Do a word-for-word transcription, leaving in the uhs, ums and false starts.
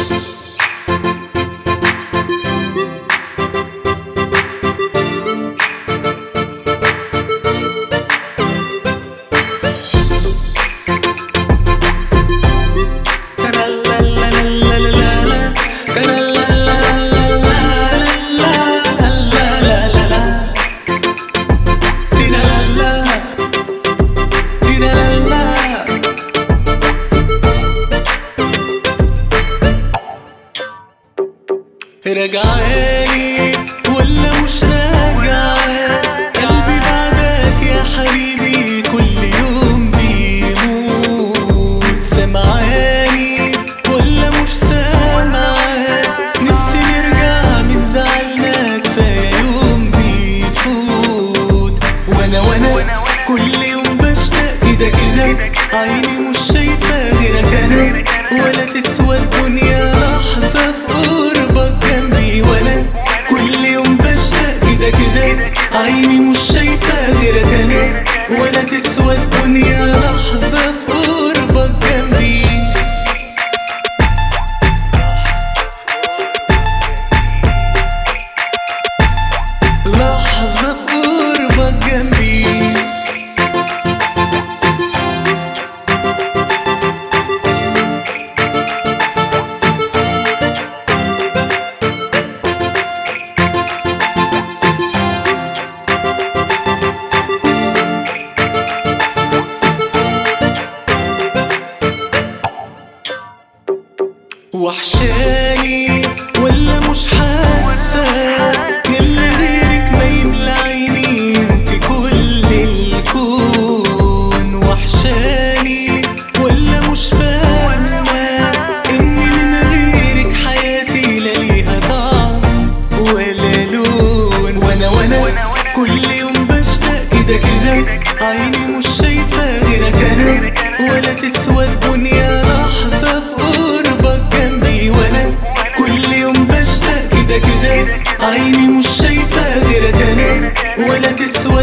راجعالي ولا مش راجعة؟ قلبي بعدك يا حبيبي كل يوم بيموت. سمعاني ولا مش سامعة؟ نفسي نرجع من زعلنا كفاية يوم بيفوت. وانا وانا كل يوم بشتاق كده كده، عيني مش شايفة غيرك انا، ولا تسوى الدنيا لحظة في قربك جنبي. وانا كل يوم بشتاق كده كده، عيني مش شايفة غيرك انا، ولا تسوى الدنيا لحظة في قربك جنبي. لحظة في قربك جنبي. وحشاني ولا مش حاسة؟ اللي غيرك ما يملى عيني، انت كل الكون. وحشاني ولا مش فاهمة اني من غيرك حياتي لا ليها طعم ولا لون. وانا وانا كل يوم بشتاق كده كده، عيني مش شايفة غيرك انا، ولا تسوى الدنيا لحظة في قربك جنبي. وانا كل يوم بشتاق كده كده، عيني مش شايفة غيرك انا، ولا تسوى